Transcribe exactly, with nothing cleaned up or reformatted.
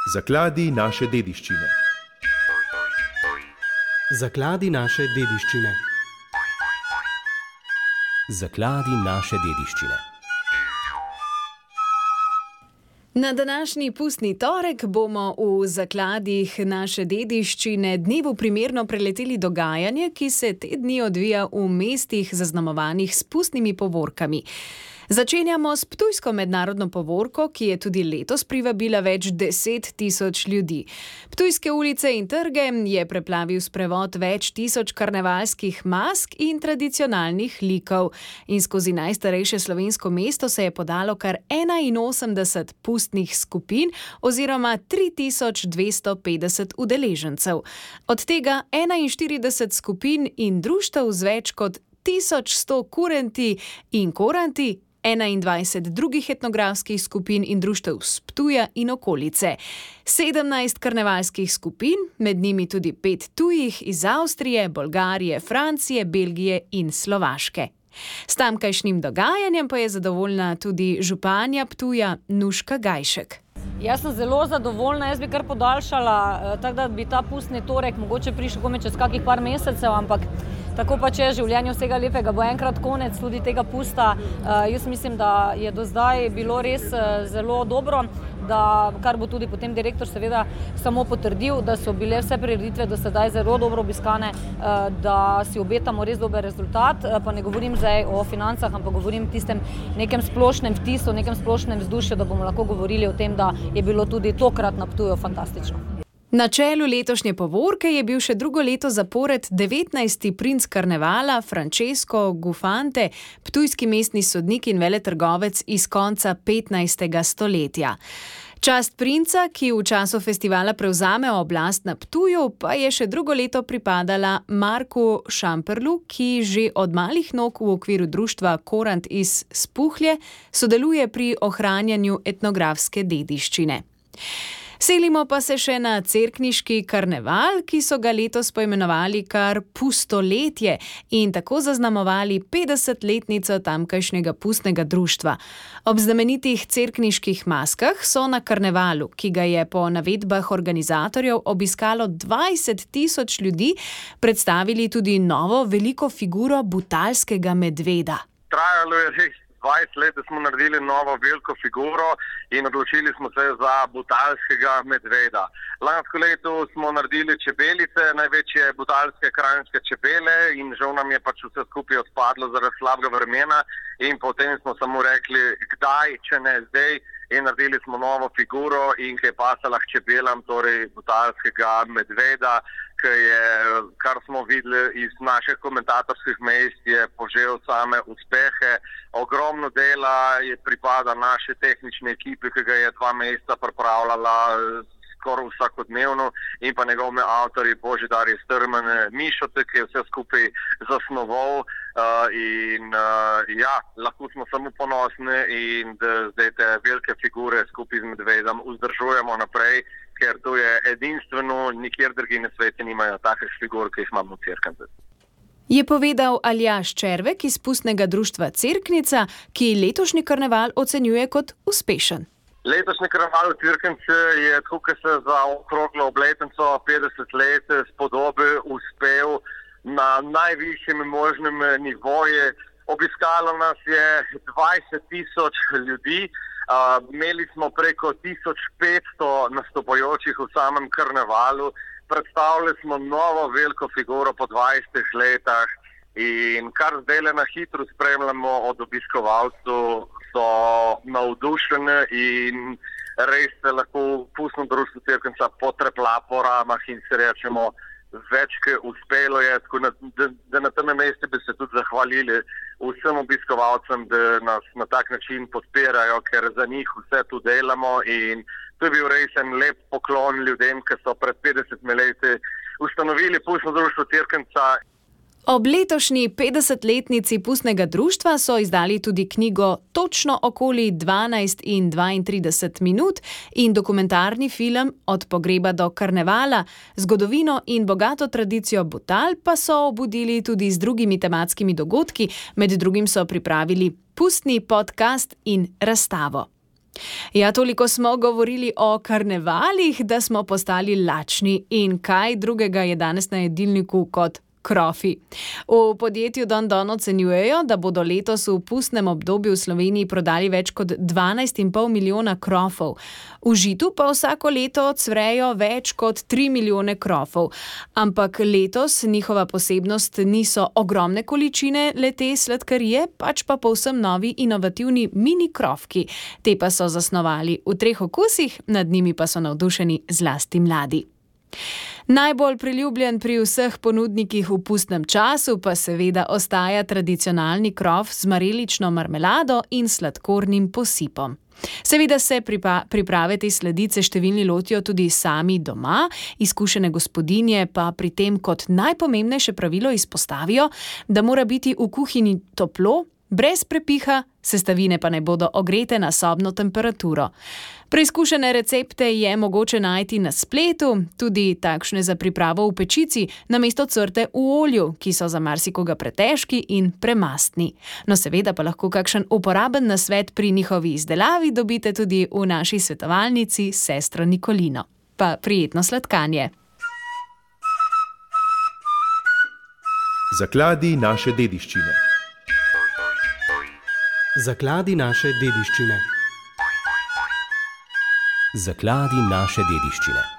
Zakladi naše dediščine. Zakladi naše dediščine. Zakladi naše dediščine. Na današnji pustni torek bomo v zakladih naše dediščine dnevu primerno preleteli dogajanje, ki se te dni odvija v mestih zaznamovanih s pustnimi povorkami. Začenjamo s ptujsko mednarodno povorko, ki je tudi letos privabila več deset tisoč ljudi. Ptujske ulice in trge je preplavil sprevod več tisoč karnevalskih mask in tradicionalnih likov. In skozi najstarejše slovensko mesto se je podalo kar enainosemdeset pustnih skupin oziroma tri tisoč dvesto petdeset udeležencev. Od tega enainštirideset skupin in društev z več kot tisoč sto kurenti in koranti, enaindvajset drugih etnografskih skupin in društev s Ptuja in okolice, sedemnajst karnevalskih skupin, med njimi tudi pet tujih iz Avstrije, Bolgarije, Francije, Belgije in Slovaške. S tamkajšnjim dogajanjem pa je zadovoljna tudi županja Ptuja Nuška Gajšek. Jaz sem zelo zadovoljna, jaz bi kar podaljšala, tako da bi ta pustni torek mogoče prišel komaj čez kakih par mesecev, ampak tako pa če je življenje vsega lepega, bo enkrat konec tudi tega pusta. Jaz mislim, da je do zdaj bilo res zelo dobro, da, kar bo tudi potem direktor seveda samo potrdil, da so bile vse prireditve do sedaj zelo dobro obiskane, da si obetamo res dober rezultat, pa ne govorim zdaj o financah, ampak govorim tistem nekem splošnem vtisu, nekem splošnem vzdušju, da bomo lahko govorili o tem, da je bilo tudi tokrat na Ptuju fantastično. Na čelu letošnje povorke je bil še drugo leto zapored devetnajsti princ karnevala Francesco Gufante, ptujski mestni sodnik in veletrgovec iz konca petnajstega stoletja. Čast princa, ki v času festivala prevzame oblast na Ptuju, pa je še drugo leto pripadala Marku Šamperlu, ki že od malih nog v okviru društva Korant iz Spuhlje sodeluje pri ohranjanju etnografske dediščine. Selimo pa se še na cerkniški karneval, ki so ga letos poimenovali kar pustoletje in tako zaznamovali petdesetletnico tamkajšnjega pustnega društva. Ob znamenitih cerkniških maskah so na karnevalu, ki ga je po navedbah organizatorjev obiskalo dvajset tisoč ljudi, predstavili tudi novo veliko figuro butalskega medveda. Trajalo je res dvajset let, da smo naredili novo veliko figuro in odločili smo se za butalskega medveda. Lansko leto smo naredili čebelice, največje butalske kranjske čebele, in žal nam je pač vse skupaj odpadlo zaradi slabega vremena in potem smo samo rekli, kdaj, če ne zdaj, in naredili smo novo figuro in ki je pasala k čebelam, torej butalskega medveda, ki je, kar smo videli iz naših komentatorskih mest, je požel same uspehe. Ogromno dela je pripada naše tehnične ekipe, ki ga je dva meseca pripravljala skoraj vsakodnevno, in pa njegovimi avtorji Božidar Strmen, Mišote, ki je vse skupaj zasnoval. Uh, in uh, ja, lahko smo samo ponosni in da zdaj te velike figure skupaj z medvedom vzdržujemo naprej, ker to je edinstveno, nikjer drugje na svetu nimajo takih figur, ki jih imamo v Cerknici. Je povedal Aljaž Červek iz pustnega društva Cerknica, ki letošnji karneval ocenjuje kot uspešen. Letošnji karneval v Cerknici je, tako kot se za okroglo obletnico petdeset let spodobi, uspel na najvišjem možnem nivoju. Obiskalo nas je dvajset tisoč ljudi, uh, imeli smo preko tisoč petsto nastopajočih v samem karnevalu, predstavili smo novo veliko figuro po dvajsetih letah in kar zdaj le na hitro spremljamo od obiskovalcev, so navdušeni in res se lahko pustno društvo Cerknica potreplja po ramah in se rečemo, več, ki uspelo je, tako da, da, da na tem mestu bi se tudi zahvalili vsem obiskovalcem, da nas na tak način podpirajo, ker za njih vse tu delamo, in to je bil res en lep poklon ljudem, ki so pred petdesetimi leti ustanovili pustno društvo Cerknica. Ob letošnji petdesetletnici pustnega društva so izdali tudi knjigo Točno okoli dvanajst in dvaintrideset minut in dokumentarni film Od pogreba do karnevala. Zgodovino in bogato tradicijo butal pa so obudili tudi z drugimi tematskimi dogodki, med drugim so pripravili pustni podcast in razstavo. Ja, toliko smo govorili o karnevalih, da smo postali lačni. In kaj drugega je danes na jedilniku kot krofi. V podjetju Don Don ocenjujejo, da bodo letos v pustnem obdobju v Sloveniji prodali več kot dvanajst in pol milijona krofov. V Žitu pa vsako leto cvrejo več kot tri milijone krofov. Ampak letos njihova posebnost niso ogromne količine le-te sladkarije, pač pa povsem novi inovativni mini krofki. Te pa so zasnovali v treh okusih, nad njimi pa so navdušeni zlasti mladi. Najbolj priljubljen pri vseh ponudnikih v pustnem času pa seveda ostaja tradicionalni krof z marelično marmelado in sladkornim posipom. Seveda se priprave te sladice številni lotijo tudi sami doma, izkušene gospodinje pa pri tem kot najpomembnejše pravilo izpostavijo, da mora biti v kuhinji toplo, brez prepiha, sestavine pa naj bodo ogrete na sobno temperaturo. Preizkušene recepte je mogoče najti na spletu, tudi takšne za pripravo v pečici, namesto crte v olju, ki so za marsikoga pretežki in premastni. No, seveda pa lahko kakšen uporaben nasvet pri njihovi izdelavi dobite tudi v naši svetovalnici s sestro Nikolino. Pa prijetno sladkanje. Zakladi naše dediščine. Zakladi naše dediščine. Zakladi naše dediščine.